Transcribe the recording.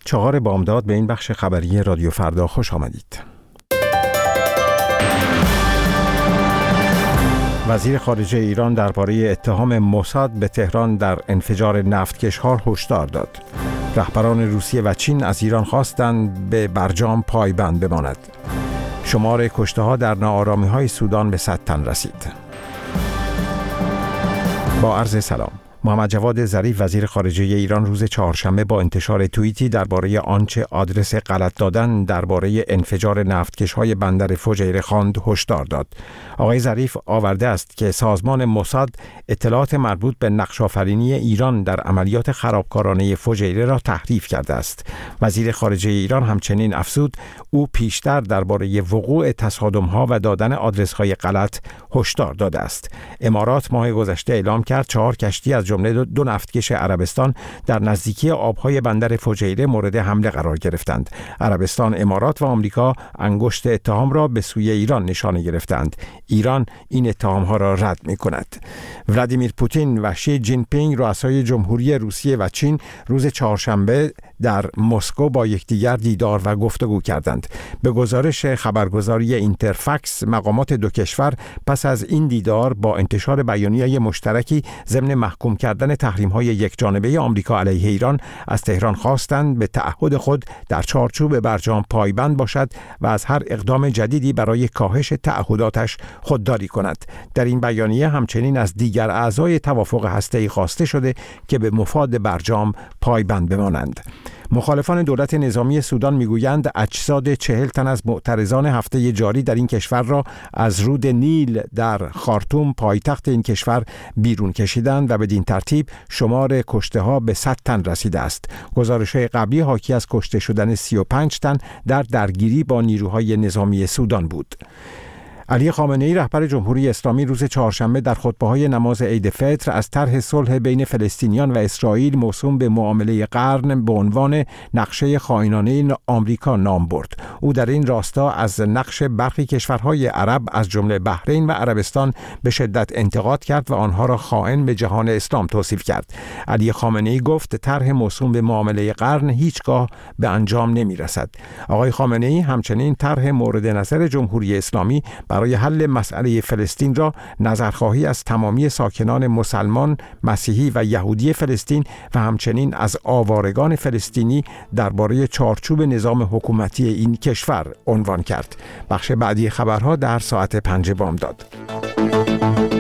4 بامداد به این بخش خبری رادیو فردا خوش آمدید. وزیر خارجه ایران درباره اتهام موساد به تهران در انفجار نفتکش‌ها هشدار داد. رهبران روسیه و چین از ایران خواستند به برجام پایبند بماند. شمار کشته‌ها در ناآرامی‌های سودان به 100 تن رسید. با عرض سلام. محمد جواد ظریف وزیر خارجه ایران روز چهارشنبه با انتشار توییتی درباره آنچه آدرس غلط دادن درباره انفجار نفتکش‌های بندر فجیره خواند هشدار داد. آقای ظریف آورده است که سازمان موساد اطلاعات مربوط به نقش‌آفرینی ایران در عملیات خرابکارانه فجیره را تحریف کرده است. وزیر خارجه ایران همچنین افزود او پیشتر درباره وقوع تصادم‌ها و دادن آدرس‌های غلط هشدار داده است. امارات ماه گذشته اعلام کرد 4 کشتی از جمله 2 نفتکش عربستان در نزدیکی آبهای بندر فجیره مورد حمله قرار گرفتند. عربستان، امارات و آمریکا انگشت اتهام را به سوی ایران نشانه گرفتند. ایران این اتهام‌ها را رد می‌کند. ولادیمیر پوتین و شی جین پینگ رؤسای جمهوری روسیه و چین روز چهارشنبه در مسکو با یکدیگر دیدار و گفتگو کردند. به گزارش خبرگزاری اینترفکس، مقامات دو کشور پس از این دیدار با انتشار بیانیه مشترکی ضمن محکوم کردن تحریم‌های یکجانبه آمریکا علیه ایران از تهران خواستند به تعهد خود در چارچوب برجام پایبند باشد و از هر اقدام جدیدی برای کاهش تعهداتش خودداری کند. در این بیانیه همچنین از دیگر اعضای توافق هسته‌ای خواسته شده که به مفاد برجام پایبند بمانند. مخالفان دولت نظامی سودان میگویند اجساد 40 تن از معترضان هفته جاری در این کشور را از رود نیل در خارتوم پایتخت این کشور بیرون کشیدند و بدین ترتیب شمار کشته‌ها به 100 تن رسیده است. گزارش‌های قبلی حاکی از کشته شدن 35 تن در درگیری با نیروهای نظامی سودان بود. علی خامنه‌ای رهبر جمهوری اسلامی روز چهارشنبه در خطبه‌های نماز عید فطر از طرح صلح بین فلسطینیان و اسرائیل موسوم به معامله قرن به عنوان نقشه خائنانه آمریکا نام برد. او در این راستا از نقش برخی کشورهای عرب از جمله بحرین و عربستان به شدت انتقاد کرد و آنها را خائن به جهان اسلام توصیف کرد. علی خامنه‌ای گفت طرح موسوم به معامله قرن هیچگاه به انجام نمی‌رسد. آقای خامنه‌ای همچنین طرح مورد نظر جمهوری اسلامی برای حل مسئله فلسطین را نظرخواهی از تمامی ساکنان مسلمان، مسیحی و یهودی فلسطین و همچنین از آوارگان فلسطینی درباره چارچوب نظام حکومتی این کشور عنوان کرد. بخش بعدی خبرها در ساعت 5 بامداد.